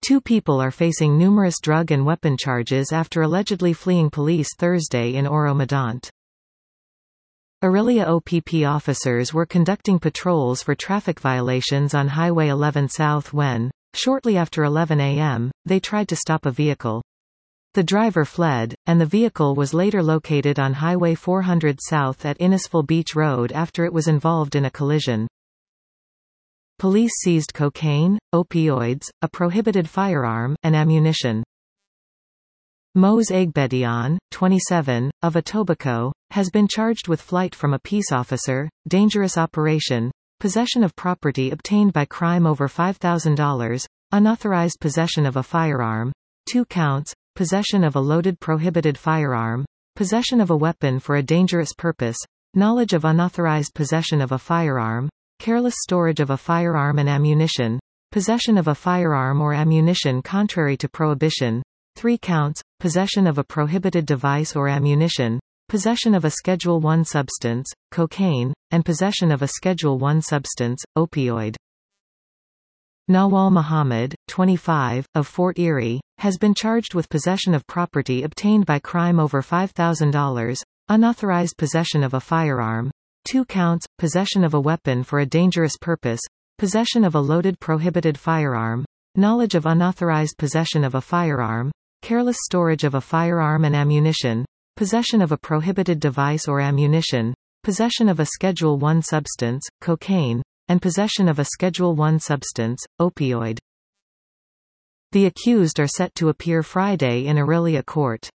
Two people are facing numerous drug and weapon charges after allegedly fleeing police Thursday in Oro-Medonte. Orillia OPP officers were conducting patrols for traffic violations on Highway 11 South when, shortly after 11 a.m., they tried to stop a vehicle. The driver fled, and the vehicle was later located on Highway 400 South at Innisfil Beach Road after it was involved in a collision. Police seized cocaine, opioids, a prohibited firearm, and ammunition. Mose Egbedion, 27, of Etobicoke, has been charged with flight from a peace officer, dangerous operation, possession of property obtained by crime over $5,000, unauthorized possession of a firearm, 2 counts, possession of a loaded prohibited firearm, possession of a weapon for a dangerous purpose, knowledge of unauthorized possession of a firearm, careless storage of a firearm and ammunition, possession of a firearm or ammunition contrary to prohibition, 3 counts, possession of a prohibited device or ammunition, possession of a Schedule I substance, cocaine, and possession of a Schedule I substance, opioid. Nawal Muhammad, 25, of Fort Erie, has been charged with possession of property obtained by crime over $5,000, unauthorized possession of a firearm, 2 counts, possession of a weapon for a dangerous purpose, possession of a loaded prohibited firearm, knowledge of unauthorized possession of a firearm, careless storage of a firearm and ammunition, possession of a prohibited device or ammunition, possession of a Schedule I substance, cocaine, and possession of a Schedule I substance, opioid. The accused are set to appear Friday in Orillia Court.